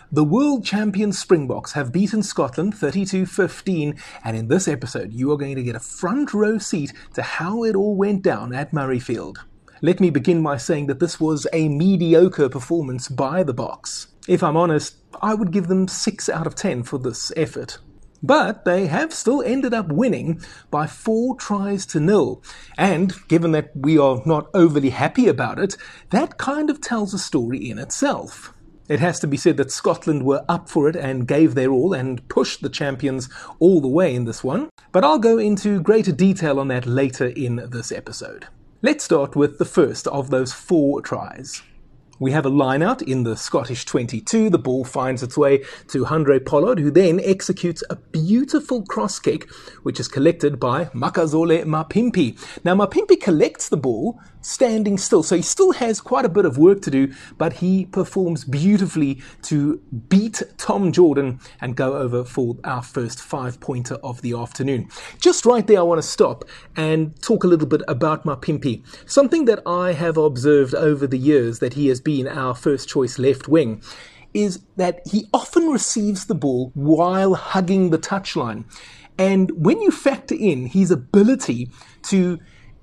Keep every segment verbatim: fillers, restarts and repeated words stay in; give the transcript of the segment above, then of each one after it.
The world champion Springboks have beaten Scotland thirty-two fifteen, and in this episode you are going to get a front row seat to how it all went down at Murrayfield. Let me begin by saying that this was a mediocre performance by the Boks. If I'm honest, I would give them six out of ten for this effort. But they have still ended up winning by four tries to nil. And given that we are not overly happy about it, that kind of tells a story in itself. It has to be said that Scotland were up for it and gave their all and pushed the champions all the way in this one. But I'll go into greater detail on that later in this episode. Let's start with the first of those four tries. We have a line-out in the Scottish twenty-two. The ball finds its way to Handré Pollard, who then executes a beautiful cross kick, which is collected by Makazole Mapimpi. Now, Mapimpi collects the ball standing still, so he still has quite a bit of work to do, but he performs beautifully to beat Tom Jordan and go over for our first five-pointer of the afternoon. Just right there, I want to stop and talk a little bit about Mapimpi. Something that I have observed over the years that he has been our first choice left wing is that he often receives the ball while hugging the touchline. And when you factor in his ability to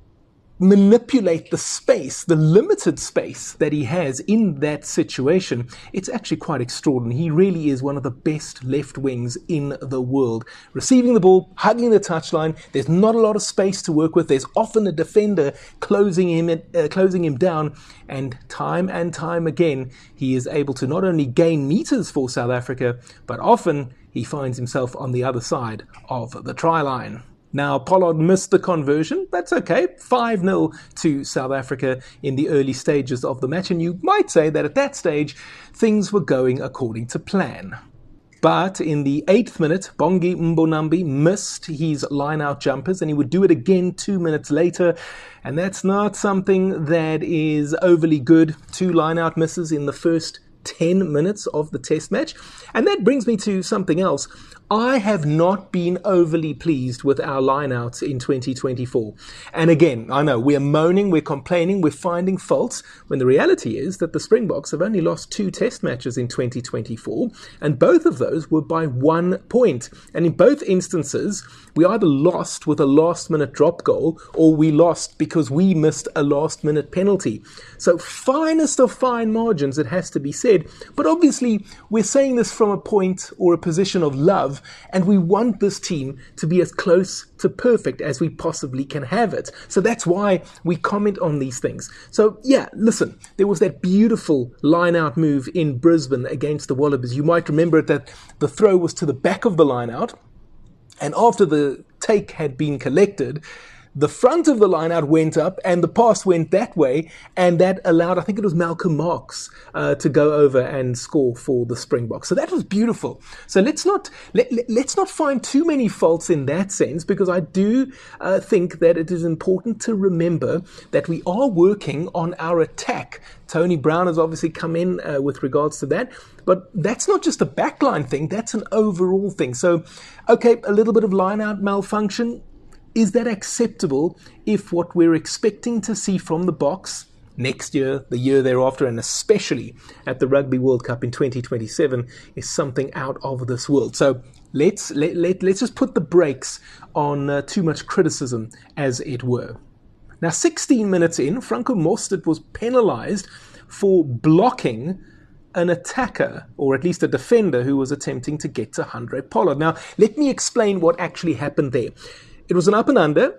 manipulate the space, the limited space that he has in that situation, it's actually quite extraordinary. He really is one of the best left wings in the world. Receiving the ball, hugging the touchline, there's not a lot of space to work with. There's often a defender closing him, uh, closing him down, and time and time again, he is able to not only gain meters for South Africa, but often he finds himself on the other side of the try line. Now, Pollard missed the conversion. That's okay. five nil to South Africa in the early stages of the match. And you might say that at that stage, things were going according to plan. But in the eighth minute, Bongi Mbonambi missed his line-out jumpers, and he would do it again two minutes later. And that's not something that is overly good. Two line-out misses in the first ten minutes of the test match. And that brings me to something else. I have not been overly pleased with our lineouts in twenty twenty-four. And again, I know we're moaning, we're complaining, we're finding faults, when the reality is that the Springboks have only lost two test matches in twenty twenty-four, and both of those were by one point. And in both instances, we either lost with a last-minute drop goal, or we lost because we missed a last-minute penalty. So finest of fine margins, it has to be said. But obviously, we're saying this from a point or a position of love, and we want this team to be as close to perfect as we possibly can have it. So that's why we comment on these things. So yeah, listen, there was that beautiful line-out move in Brisbane against the Wallabies. You might remember it that the throw was to the back of the line-out, and after the take had been collected, the front of the line-out went up and the pass went that way, and that allowed, I think it was Malcolm Marx, uh, to go over and score for the Springboks. So that was beautiful. So let's not let, let, let's not find too many faults in that sense, because I do uh, think that it is important to remember that we are working on our attack. Tony Brown has obviously come in uh, with regards to that, but that's not just a backline thing, that's an overall thing. So, okay, a little bit of line-out malfunction. Is that acceptable if what we're expecting to see from the Boks next year, the year thereafter, and especially at the Rugby World Cup in twenty twenty-seven is something out of this world? So let's let, let, let's just put the brakes on uh, too much criticism, as it were. Now, sixteen minutes in, Franco Mostert was penalised for blocking an attacker, or at least a defender, who was attempting to get to Handré Pollard. Now, let me explain what actually happened there. It was an up and under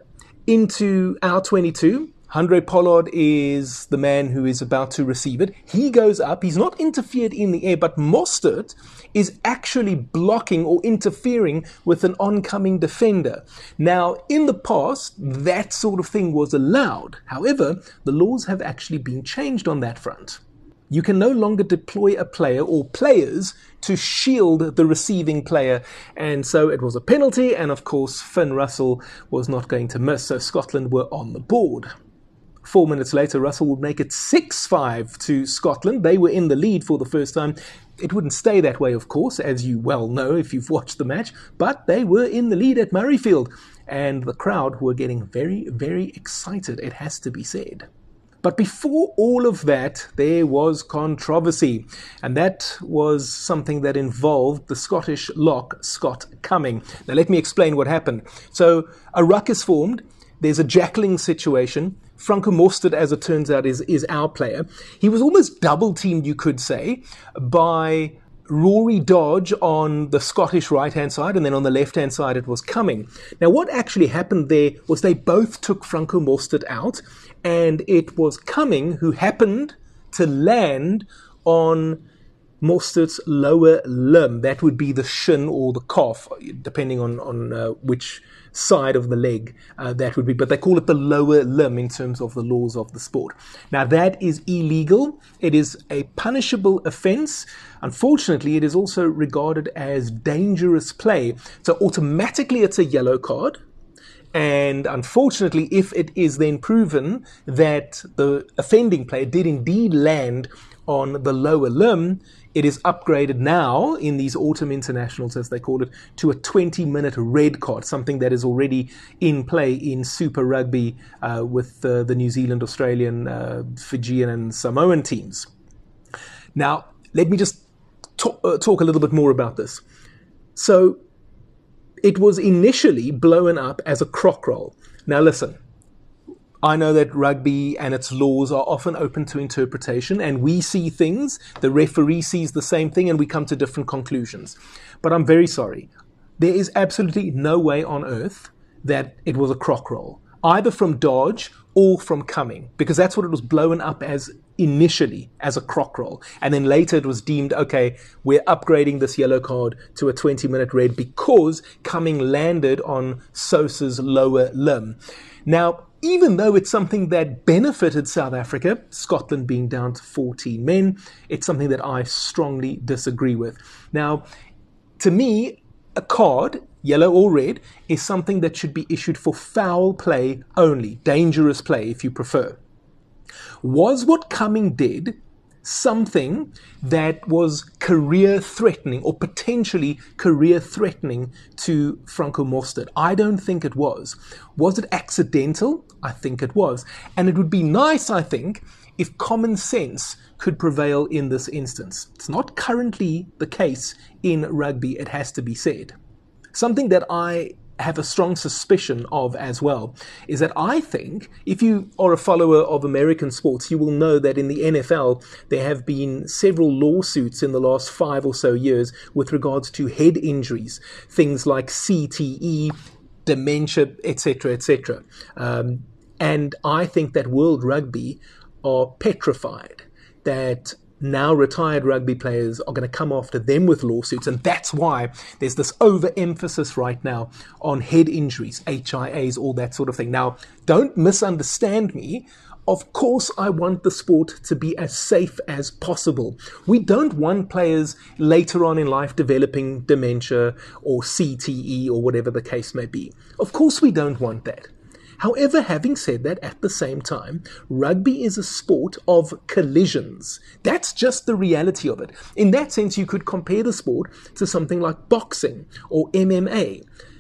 into our twenty-two. Handré Pollard is the man who is about to receive it. He goes up. He's not interfered in the air, but Mostert is actually blocking or interfering with an oncoming defender. Now, in the past, that sort of thing was allowed. However, the laws have actually been changed on that front. You can no longer deploy a player or players to shield the receiving player. And so it was a penalty, and of course Finn Russell was not going to miss, so Scotland were on the board. Four minutes later, Russell would make it six five to Scotland. They were in the lead for the first time. It wouldn't stay that way, of course, as you well know if you've watched the match, but they were in the lead at Murrayfield, and the crowd were getting very, very excited, it has to be said. But before all of that, there was controversy, and that was something that involved the Scottish lock, Scott Cumming. Now, let me explain what happened. So, a ruck is formed. There's a jackling situation. Franco Mostert, as it turns out, is, is our player. He was almost double-teamed, you could say, by Rory Dodge on the Scottish right-hand side, and then on the left-hand side it was Cumming. Now, what actually happened there was they both took Franco Mostert out, and it was Cumming who happened to land on Mostert's lower limb. That would be the shin or the calf, depending on, on uh, which side of the leg uh, that would be. But they call it the lower limb in terms of the laws of the sport. Now, that is illegal. It is a punishable offence. Unfortunately, it is also regarded as dangerous play. So automatically it's a yellow card. And unfortunately, if it is then proven that the offending player did indeed land on the lower limb, it is upgraded now in these autumn internationals, as they call it, to a twenty-minute red card, something that is already in play in Super Rugby uh, with uh, the New Zealand, Australian, uh, Fijian and Samoan teams. Now, let me just talk, uh, talk a little bit more about this. So, it was initially blown up as a crock roll. Now listen, I know that rugby and its laws are often open to interpretation, and we see things, the referee sees the same thing, and we come to different conclusions. But I'm very sorry. There is absolutely no way on earth that it was a crock roll, either from Dodge or from Cumming, because that's what it was blown up as initially, as a crock roll. And then later it was deemed, okay, we're upgrading this yellow card to a twenty-minute red because Cumming landed on Sosa's lower limb. Now, even though it's something that benefited South Africa, Scotland being down to fourteen men, it's something that I strongly disagree with. Now, to me, a card, yellow or red, is something that should be issued for foul play only, dangerous play if you prefer. Was what Cumming did something that was career-threatening or potentially career-threatening to Franco Mostert? I don't think it was. Was it accidental? I think it was. And it would be nice, I think, if common sense could prevail in this instance. It's not currently the case in rugby, it has to be said. Something that I have a strong suspicion of as well is that I think, if you are a follower of American sports, you will know that in the N F L there have been several lawsuits in the last five or so years with regards to head injuries, things like C T E, dementia, et cetera, et cetera. Um, and I think that World Rugby are petrified that now retired rugby players are going to come after them with lawsuits, and that's why there's this overemphasis right now on head injuries, H I As, all that sort of thing. Now, don't misunderstand me. Of course, I want the sport to be as safe as possible. We don't want players later on in life developing dementia or C T E or whatever the case may be. Of course, we don't want that. However, having said that, at the same time, rugby is a sport of collisions. That's just the reality of it. In that sense, you could compare the sport to something like boxing or M M A.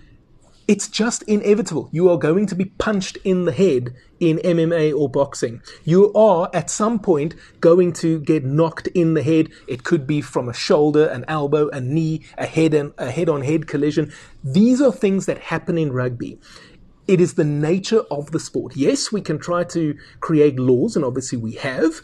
It's just inevitable. You are going to be punched in the head in M M A or boxing. You are, at some point, going to get knocked in the head. It could be from a shoulder, an elbow, a knee, a head and a head-on-head collision. These are things that happen in rugby. It is the nature of the sport. Yes, we can try to create laws, and obviously we have,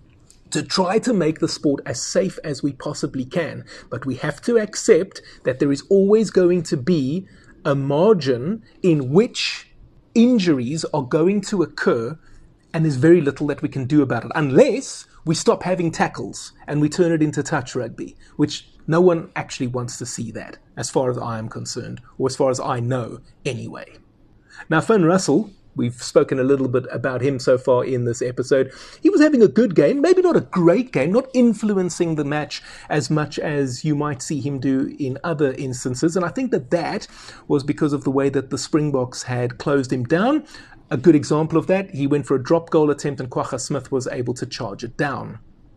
to try to make the sport as safe as we possibly can. But we have to accept that there is always going to be a margin in which injuries are going to occur, and there's very little that we can do about it, unless we stop having tackles and we turn it into touch rugby, which no one actually wants to see that, as far as I am concerned, or as far as I know anyway. Now, Finn Russell, we've spoken a little bit about him so far in this episode. He was having a good game, maybe not a great game, not influencing the match as much as you might see him do in other instances. And I think that that was because of the way that the Springboks had closed him down. A good example of that, he went for a drop goal attempt and Kwagga Smith was able to charge it down.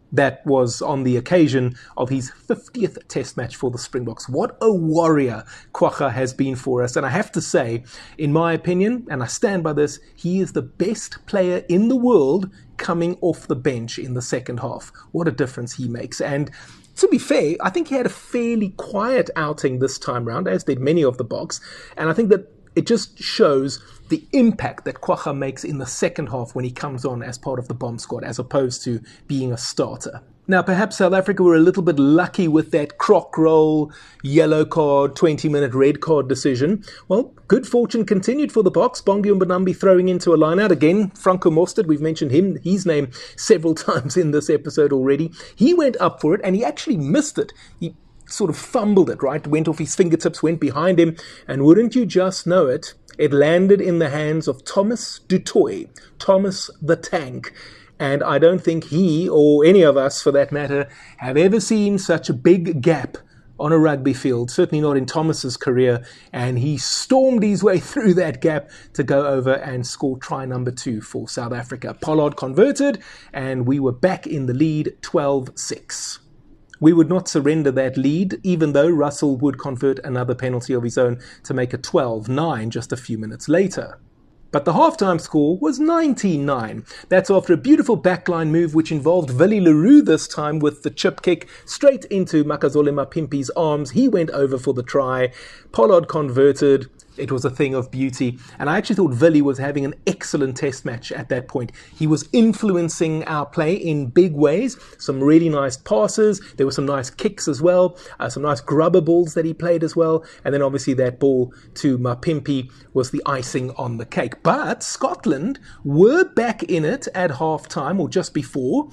That was on the occasion of his fiftieth test match for the Springboks. What a warrior Kwagga has been for us. And I have to say, in my opinion, and I stand by this, he is the best player in the world coming off the bench in the second half. What a difference he makes. And to be fair, I think he had a fairly quiet outing this time round, as did many of the Boks. And I think that it just shows the impact that Kwagga makes in the second half when he comes on as part of the bomb squad, as opposed to being a starter. Now, perhaps South Africa were a little bit lucky with that croc roll, yellow card, twenty-minute red card decision. Well, good fortune continued for the Boks. Bongi Mbonambi throwing into a line-out. Again, Franco Mostert, we've mentioned him, his name several times in this episode already. He went up for it, and he actually missed it. He sort of fumbled it, right? Went off his fingertips, went behind him, and wouldn't you just know it, it landed in the hands of Thomas du Toit, Thomas the Tank. And I don't think he, or any of us for that matter, have ever seen such a big gap on a rugby field, certainly not in Thomas's career, and he stormed his way through that gap to go over and score try number two for South Africa. Pollard converted, and we were back in the lead, twelve six. We would not surrender that lead, even though Russell would convert another penalty of his own to make it twelve nine just a few minutes later. But the halftime score was nineteen nine. That's after a beautiful backline move which involved Willie Leroux this time with the chip kick straight into Makazole Mapimpi's arms. He went over for the try. Pollard converted. It was a thing of beauty. And I actually thought Willie was having an excellent test match at that point. He was influencing our play in big ways. Some really nice passes. There were some nice kicks as well. Uh, some nice grubber balls that he played as well. And then obviously that ball to Mapimpi was the icing on the cake. But Scotland were back in it at half-time, or just before.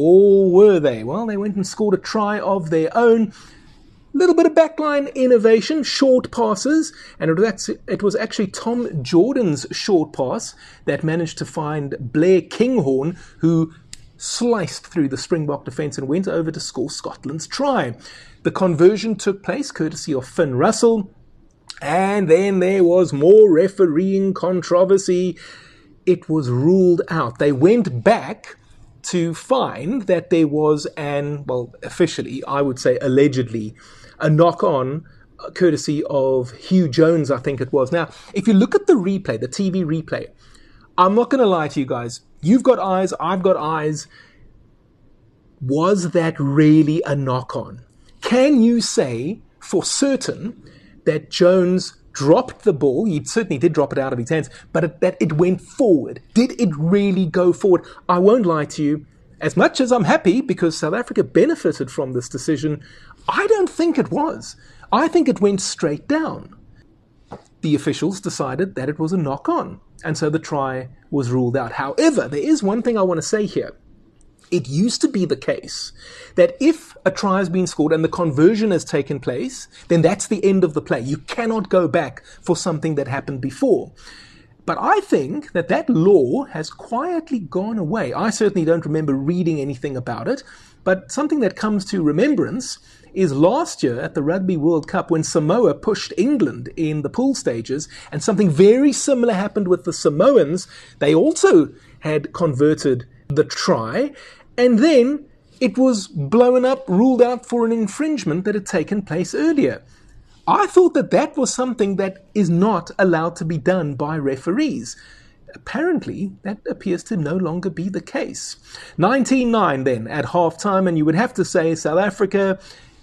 Or were they? Well, they went and scored a try of their own. Little bit of backline innovation, short passes, and it was, it was actually Tom Jordan's short pass that managed to find Blair Kinghorn, who sliced through the Springbok defence and went over to score Scotland's try. The conversion took place courtesy of Finn Russell, and then there was more refereeing controversy. It was ruled out. They went back to find that there was an, well, officially, I would say allegedly, a knock-on courtesy of Hugh Jones, I think it was. Now, if you look at the replay, the T V replay, I'm not going to lie to you guys. You've got eyes, I've got eyes. Was that really a knock-on? Can you say for certain that Jones dropped the ball? He certainly did drop it out of his hands, but it, that it went forward. Did it really go forward? I won't lie to you. As much as I'm happy because South Africa benefited from this decision, I don't think it was. I think it went straight down. The officials decided that it was a knock-on, and so the try was ruled out. However, there is one thing I want to say here. It used to be the case that if a try has been scored and the conversion has taken place, then that's the end of the play. You cannot go back for something that happened before. But I think that that law has quietly gone away. I certainly don't remember reading anything about it, but something that comes to remembrance is last year at the Rugby World Cup when Samoa pushed England in the pool stages, and something very similar happened with the Samoans. They also had converted the try, and then it was blown up, ruled out for an infringement that had taken place earlier. I thought that that was something that is not allowed to be done by referees. Apparently, that appears to no longer be the case. nineteen nine then at half-time, and you would have to say South Africa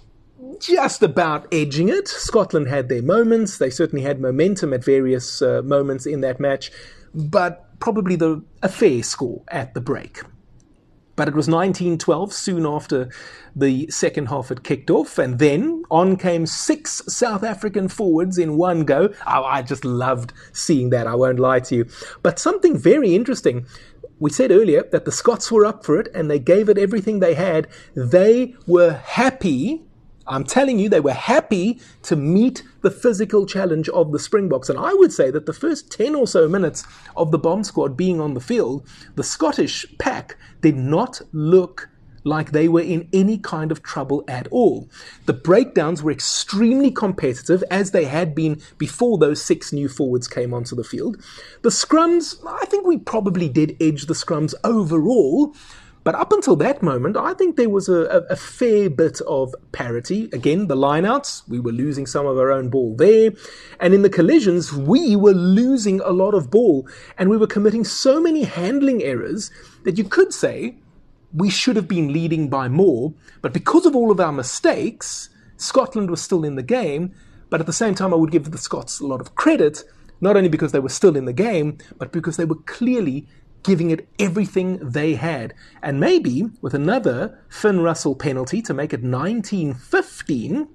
just about edging it. Scotland had their moments. They certainly had momentum at various uh, moments in that match, but probably the, a fair score at the break. But it was nineteen twelve, soon after the second half had kicked off, and then on came six South African forwards in one go. Oh, I just loved seeing that, I won't lie to you. But something very interesting, we said earlier that the Scots were up for it, and they gave it everything they had. They were happy, I'm telling you, they were happy to meet the physical challenge of the Springboks. And I would say that the first ten or so minutes of the bomb squad being on the field, the Scottish pack did not look like they were in any kind of trouble at all. The breakdowns were extremely competitive, as they had been before those six new forwards came onto the field. The scrums, I think we probably did edge the scrums overall, But up until that moment, I think there was a, a, a fair bit of parity. Again, the lineouts, we were losing some of our own ball there. And in the collisions, we were losing a lot of ball. And we were committing so many handling errors that you could say we should have been leading by more. But because of all of our mistakes, Scotland was still in the game. But at the same time, I would give the Scots a lot of credit, not only because they were still in the game, but because they were clearly giving it everything they had. And maybe with another Finn Russell penalty to make it nineteen fifteen,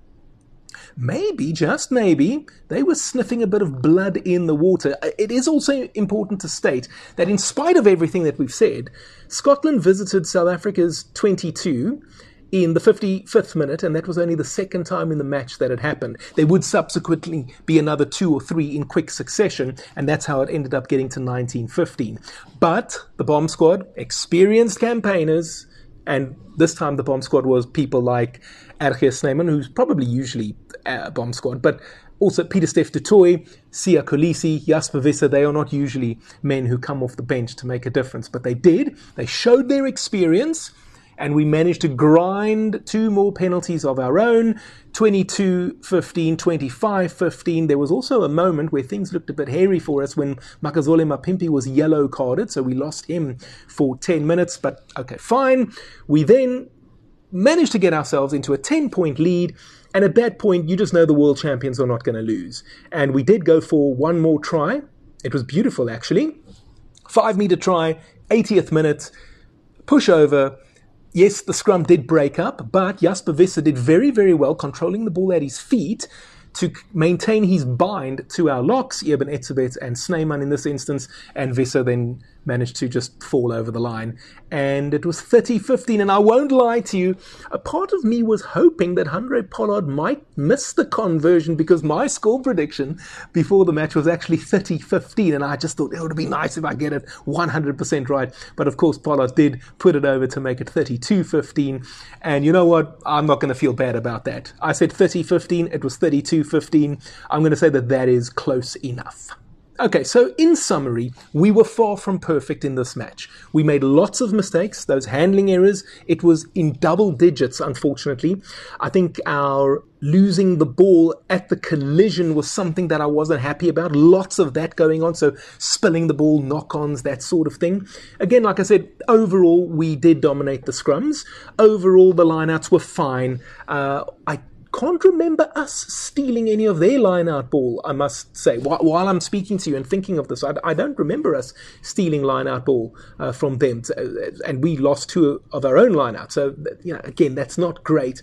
maybe, just maybe, they were sniffing a bit of blood in the water. It is also important to state that in spite of everything that we've said, Scotland visited South Africa's twenty-two in the fifty-fifth minute, and that was only the second time in the match that had happened. There would subsequently be another two or three in quick succession, and that's how it ended up getting to nineteen fifteen. But the bomb squad, experienced campaigners, and this time the bomb squad was people like R G Snyman, who's probably usually a bomb squad, but also Pieter-Steph du Toit, Siya Kolisi, Jasper Visser. They are not usually men who come off the bench to make a difference, but they did. They showed their experience, and we managed to grind two more penalties of our own, twenty-two fifteen, twenty-five fifteen. There was also a moment where things looked a bit hairy for us when Makazole Mapimpi was yellow carded, so we lost him for ten minutes, but okay, fine. We then managed to get ourselves into a ten-point lead, and at that point, you just know the world champions are not going to lose. And we did go for one more try. It was beautiful, actually. Five-meter try, eightieth minute, push over. Yes, the scrum did break up, but Jasper Visser did very, very well controlling the ball at his feet to maintain his bind to our locks, Eben Etzebeth and Snyman in this instance, and Visser then managed to just fall over the line. And it was thirty fifteen, and I won't lie to you, a part of me was hoping that Handré Pollard might miss the conversion, because my score prediction before the match was actually thirty fifteen, and I just thought it would be nice if I get it one hundred percent right. But of course, Pollard did put it over to make it thirty-two fifteen, and you know what? I'm not going to feel bad about that. I said thirty fifteen, it was thirty-two fifteen. I'm going to say that that is close enough. Okay, so in summary, we were far from perfect in this match. We made lots of mistakes, those handling errors. It was in double digits, unfortunately. I think our losing the ball at the collision was something that I wasn't happy about. Lots of that going on, so spilling the ball, knock-ons, that sort of thing. Again, like I said, overall, we did dominate the scrums. Overall, the lineouts were fine. Uh, I can't remember us stealing any of their line-out ball, I must say. While I'm speaking to you and thinking of this, I, I don't remember us stealing line-out ball uh, from them. And we lost two of our own line-out. So, you know, again, that's not great.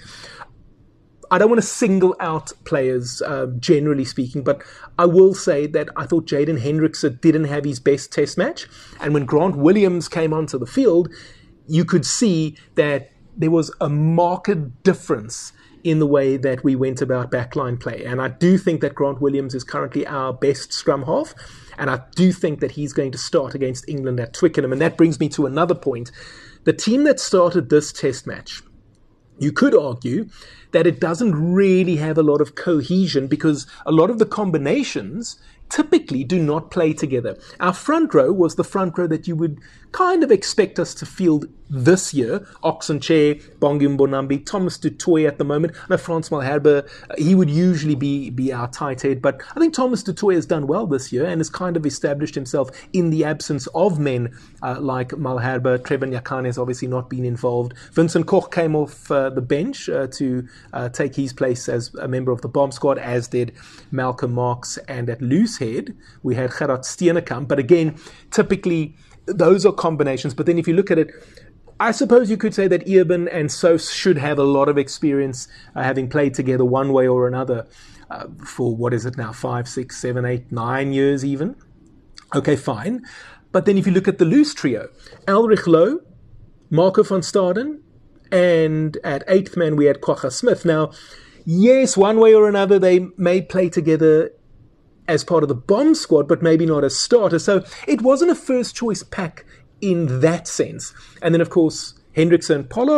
I don't want to single out players, uh, generally speaking, but I will say that I thought Jaden Hendrickse didn't have his best test match. And when Grant Williams came onto the field, you could see that there was a marked difference in the way that we went about backline play. And I do think that Grant Williams is currently our best scrum half, and I do think that he's going to start against England at Twickenham. And that brings me to another point. The team that started this test match, you could argue that it doesn't really have a lot of cohesion, because a lot of the combinations typically do not play together. Our front row was the front row that you would kind of expect us to field this year. Oxenchair, Bongi Mbonambi, Thomas du Toit at the moment. I know Frans Malherbe, he would usually be, be our tight head, but I think Thomas du Toit has done well this year and has kind of established himself in the absence of men uh, like Malherbe. Trevor Nyakane has obviously not been involved. Vincent Koch came off uh, the bench uh, to uh, take his place as a member of the bomb squad, as did Malcolm Marx. And at loose head, we had Gerard Steenekamp. But again, typically, those are combinations. But then if you look at it, I suppose you could say that Eben and Sos should have a lot of experience uh, having played together one way or another uh, for, what is it now, five, six, seven, eight, nine years even. Okay, fine. But then if you look at the loose trio, Elrich Lowe, Marco van Staden, and at eighth man we had Kwagga Smith. Now, yes, one way or another they may play together as part of the bomb squad, but maybe not as starters. So it wasn't a first choice pack in that sense. And then, of course, Hendrickse and Pollard,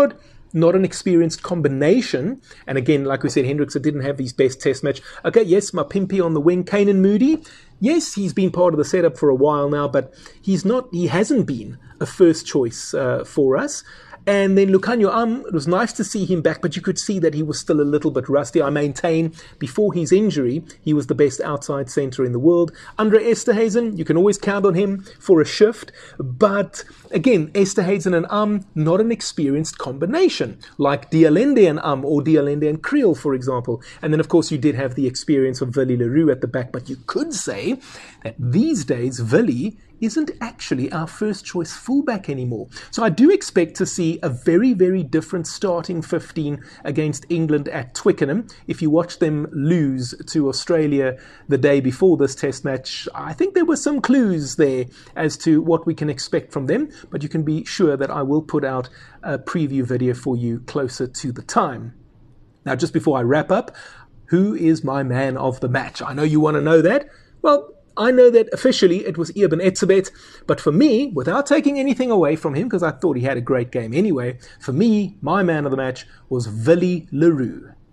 not an experienced combination. And again, like we said, Hendrikse didn't have his best test match. Okay, yes, Mapimpi on the wing, Canan Moodie. Yes, he's been part of the setup for a while now, but he's not, he hasn't been a first choice uh, for us. And then Lukhanyo Am, it was nice to see him back, but you could see that he was still a little bit rusty. I maintain, before his injury, he was the best outside centre in the world. Andre Esterhuizen, you can always count on him for a shift. But again, Esterhuizen and Am, not an experienced combination, like D'Alende and Am, or D'Alende and Kriel, for example. And then, of course, you did have the experience of Willie le Roux at the back, but you could say that these days, Willie isn't actually our first choice fullback anymore. So I do expect to see a very, very different starting fifteen against England at Twickenham. If you watch them lose to Australia the day before this test match, I think there were some clues there as to what we can expect from them, but you can be sure that I will put out a preview video for you closer to the time. Now, just before I wrap up, who is my man of the match? I know you want to know that. Well, I know that officially it was Eben Etzebeth, but for me, without taking anything away from him, because I thought he had a great game anyway, for me, my man of the match was Willie le Roux.